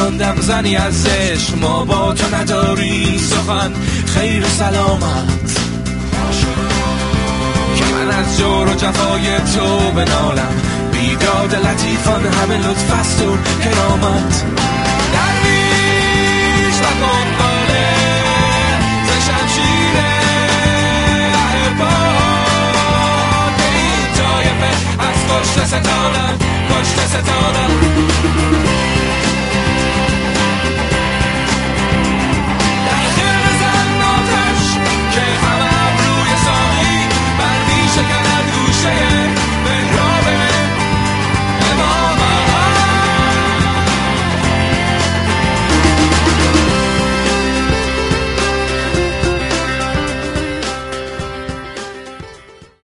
نخوندم زنی از عشق، ما با تو نداری سخن خیر و سلامت، که من از جور و جفای تو بنالم، بیداد لطیفان همه لطف است و کرامت. درویش و